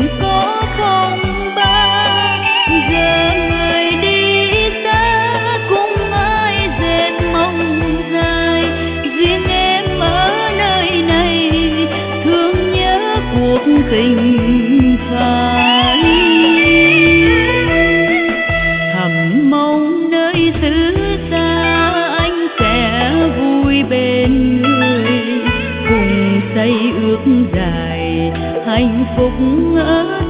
có phong ba. Giờ người đi xa cũng mãi dệt mong dài, riêng em ở nơi này thương nhớ cuộc tình phai. Thầm mong nơi xứ xa anh sẽ vui bên người, cùng xây ước dài hạnh phúc ở